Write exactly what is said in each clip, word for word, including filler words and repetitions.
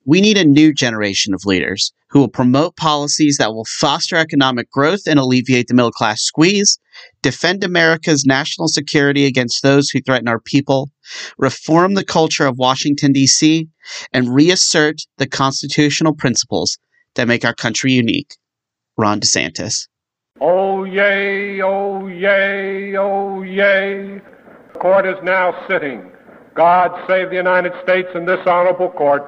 We need a new generation of leaders who will promote policies that will foster economic growth and alleviate the middle class squeeze, defend America's national security against those who threaten our people, reform the culture of Washington, D C, and reassert the constitutional principles that make our country unique. Ron DeSantis. Oh, yay, oh, yay, oh, yay. The court is now sitting. God save the United States and this honorable court.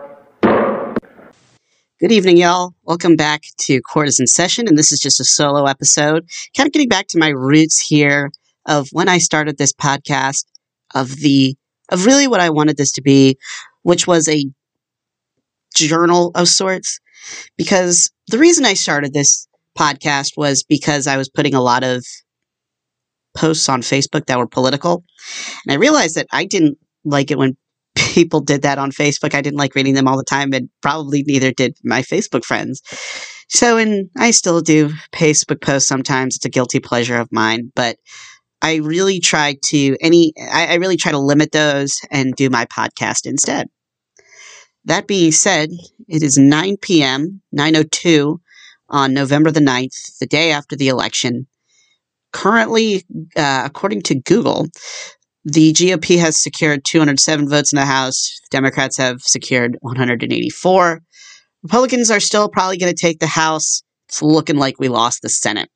Good evening, y'all. Welcome back to Court is in Session, and this is just a solo episode. Kind of getting back to my roots here of when I started this podcast, of the of really what I wanted this to be, which was a journal of sorts. Because the reason I started this podcast was because I was putting a lot of posts on Facebook that were political, and I realized that I didn't like it when people did that on Facebook. I didn't like reading them all the time, and probably neither did my Facebook friends. So, and I still do Facebook posts sometimes. It's a guilty pleasure of mine, but I really try to any. I, I really try to limit those and do my podcast instead. That being said, it is nine p.m., nine oh two on November the ninth, the day after the election. Currently, uh, according to Google, the G O P has secured two hundred seven votes in the House. Democrats have secured one hundred eighty-four. Republicans are still probably going to take the House. It's looking like we lost the Senate.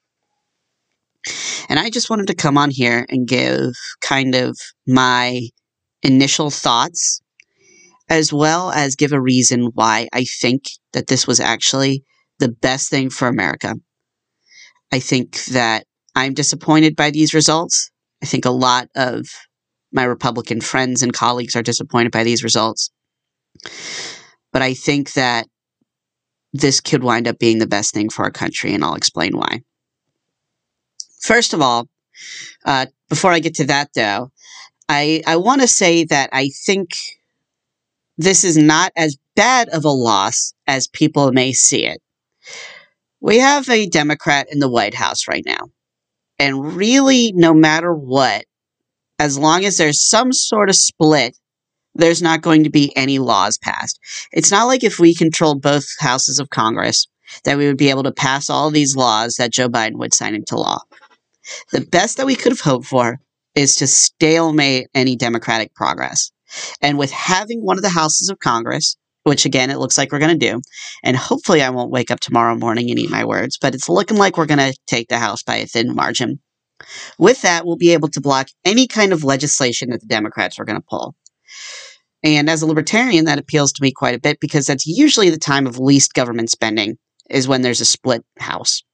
And I just wanted to come on here and give kind of my initial thoughts, as well as give a reason why I think that this was actually the best thing for America. I think that I'm disappointed by these results. I think a lot of my Republican friends and colleagues are disappointed by these results. But I think that this could wind up being the best thing for our country, and I'll explain why. First of all, uh, before I get to that, though, I, I want to say that I think this is not as bad of a loss as people may see it. We have a Democrat in the White House right now. And really, no matter what, as long as there's some sort of split, there's not going to be any laws passed. It's not like if we controlled both houses of Congress that we would be able to pass all these laws that Joe Biden would sign into law. The best that we could have hoped for is to stalemate any Democratic progress. And with having one of the houses of Congress, which again, it looks like we're going to do, and hopefully I won't wake up tomorrow morning and eat my words, but it's looking like we're going to take the House by a thin margin. With that, we'll be able to block any kind of legislation that the Democrats are going to pull. And as a libertarian, that appeals to me quite a bit because that's usually the time of least government spending, is when there's a split House.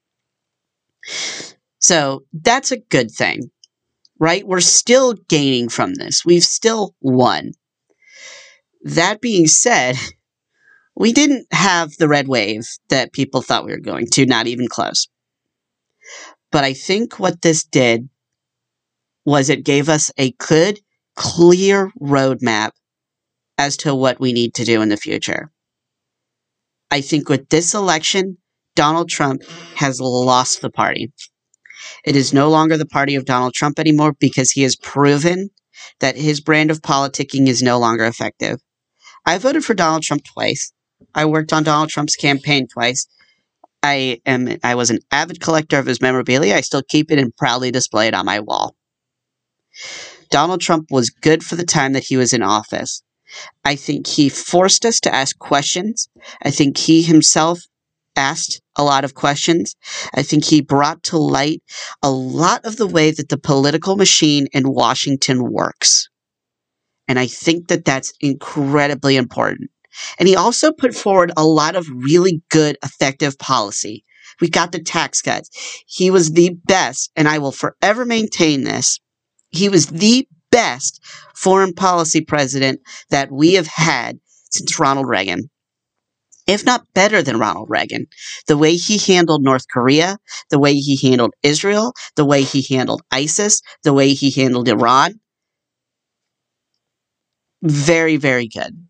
So that's a good thing, right? We're still gaining from this. We've still won. That being said, we didn't have the red wave that people thought we were going to, not even close. But I think what this did was it gave us a good, clear roadmap as to what we need to do in the future. I think with this election, Donald Trump has lost the party. It is no longer the party of Donald Trump anymore because he has proven that his brand of politicking is no longer effective. I voted for Donald Trump twice. I worked on Donald Trump's campaign twice. I am I was an avid collector of his memorabilia. I still keep it and proudly display it on my wall. Donald Trump was good for the time that he was in office. I think he forced us to ask questions. I think he himself asked a lot of questions. I think he brought to light a lot of the way that the political machine in Washington works. And I think that that's incredibly important. And he also put forward a lot of really good, effective policy. We got the tax cuts. He was the best, and I will forever maintain this. He was the best foreign policy president that we have had since Ronald Reagan. If not better than Ronald Reagan. The way he handled North Korea, the way he handled Israel, the way he handled ISIS, the way he handled Iran. Very, very good.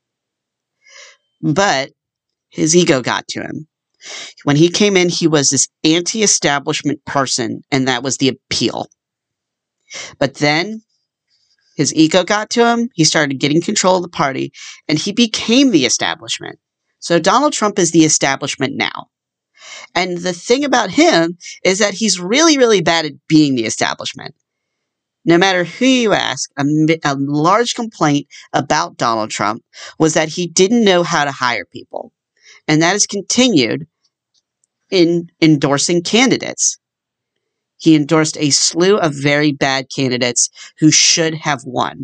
But his ego got to him. When he came in, he was this anti-establishment person, and that was the appeal. But then His ego got to him. He started getting control of the party, and he became the establishment. So Donald Trump is the establishment now. And the thing about him is that he's really, really bad at being the establishment. No matter who you ask, a, a large complaint about Donald Trump was that he didn't know how to hire people. And that has continued in endorsing candidates. He endorsed a slew of very bad candidates who should have won.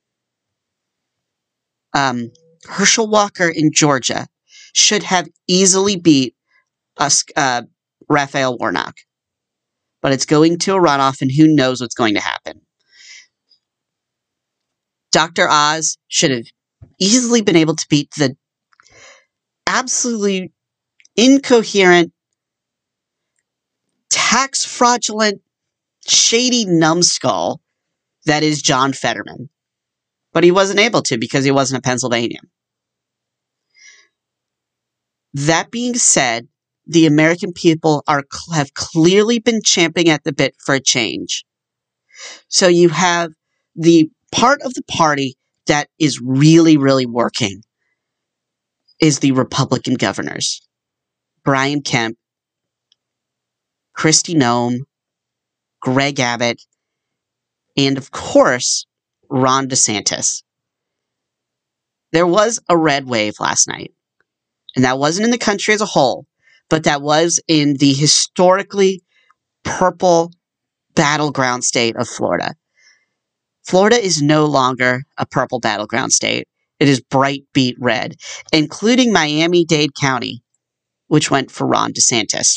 Um, Herschel Walker in Georgia should have easily beat us, uh, Raphael Warnock. But it's going to a runoff, and who knows what's going to happen. Doctor Oz should have easily been able to beat the absolutely incoherent, tax fraudulent, shady numbskull that is John Fetterman. But he wasn't able to because he wasn't a Pennsylvanian. That being said, the American people are have clearly been champing at the bit for a change. So you have the part of the party that is really, really working is the Republican governors. Brian Kemp, Kristi Noem, Greg Abbott, and of course, Ron DeSantis. There was a red wave last night, and that wasn't in the country as a whole, but that was in the historically purple battleground state of Florida. Florida is no longer a purple battleground state. It is bright beet red, including Miami-Dade County, which went for Ron DeSantis.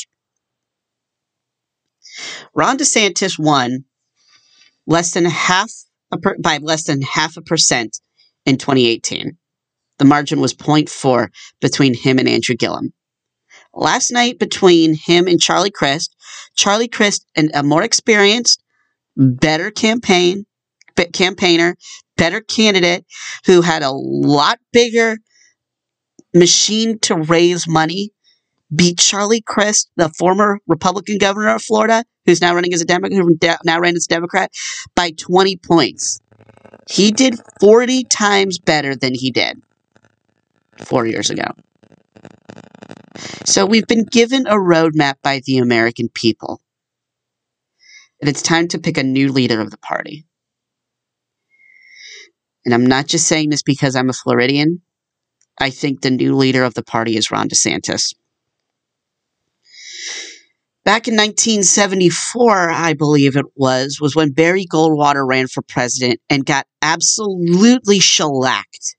Ron DeSantis won less than half a per, by less than half a percent in twenty eighteen. The margin was zero point four between him and Andrew Gillum. Last night, between him and Charlie Crist, Charlie Crist, and a more experienced, better campaign, campaigner, better candidate who had a lot bigger machine to raise money, beat Charlie Crist, the former Republican governor of Florida, who's now running as a Democrat, who now ran as a Democrat, by twenty points. He did forty times better than he did four years ago. So we've been given a roadmap by the American people. And it's time to pick a new leader of the party. And I'm not just saying this because I'm a Floridian. I think the new leader of the party is Ron DeSantis. Back in nineteen seventy-four, I believe it was, was when Barry Goldwater ran for president and got absolutely shellacked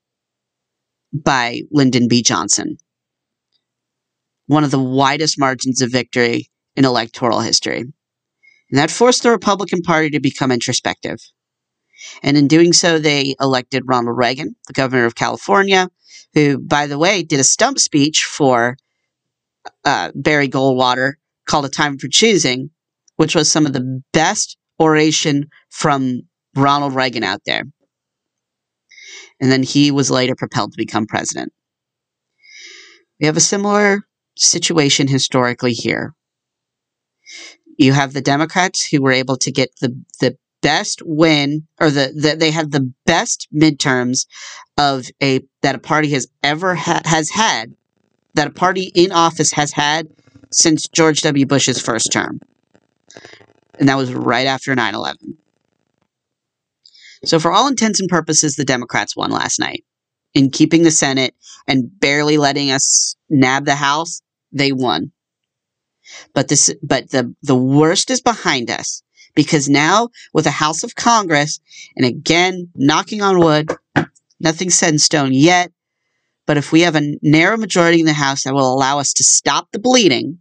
by Lyndon B. Johnson. One of the widest margins of victory in electoral history. And that forced the Republican Party to become introspective. And in doing so, they elected Ronald Reagan, the governor of California, who, by the way, did a stump speech for uh, Barry Goldwater called A Time for Choosing, which was some of the best oration from Ronald Reagan out there. And then he was later propelled to become president. We have a similar situation historically here. You have the Democrats who were able to get the, the best win, or the, the they had the best midterms of a that a party has ever ha- has had, that a party in office has had since George W. Bush's first term. And that was right after nine eleven. So for all intents and purposes, the Democrats won last night. In keeping the Senate and barely letting us nab the House, they won. But this, but the, the worst is behind us. Because now, with the House of Congress, and again, knocking on wood, nothing's set in stone yet, but if we have a narrow majority in the House that will allow us to stop the bleeding,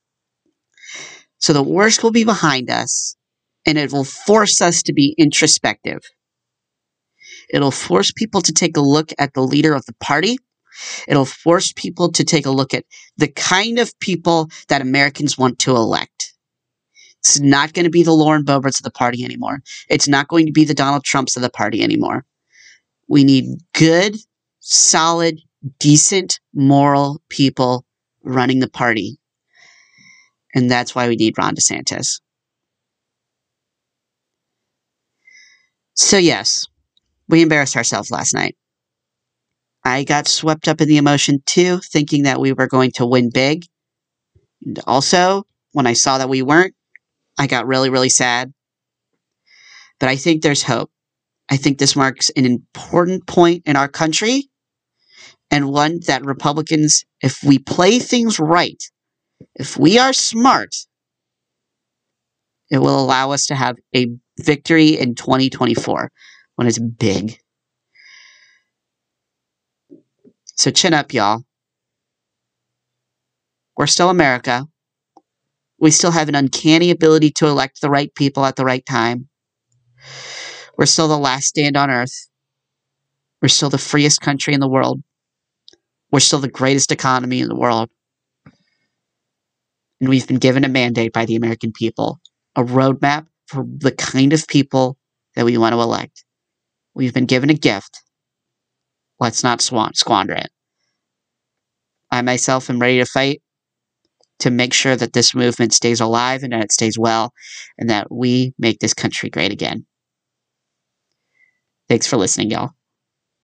so the worst will be behind us, and it will force us to be introspective. It'll force people to take a look at the leader of the party. It'll force people to take a look at the kind of people that Americans want to elect. It's not going to be the Lauren Boeberts of the party anymore. It's not going to be the Donald Trumps of the party anymore. We need good, solid, decent, moral people running the party. And that's why we need Ron DeSantis. So yes, we embarrassed ourselves last night. I got swept up in the emotion too, thinking that we were going to win big. And also, when I saw that we weren't, I got really, really sad. But I think there's hope. I think this marks an important point in our country, and one that Republicans, if we play things right, if we are smart, it will allow us to have a victory in twenty twenty-four when it's big. So chin up, y'all. We're still America. We still have an uncanny ability to elect the right people at the right time. We're still the last stand on earth. We're still the freest country in the world. We're still the greatest economy in the world. And we've been given a mandate by the American people, a roadmap for the kind of people that we want to elect. We've been given a gift. Let's not swan- squander it. I myself am ready to fight to make sure that this movement stays alive and that it stays well, and that we make this country great again. Thanks for listening, y'all.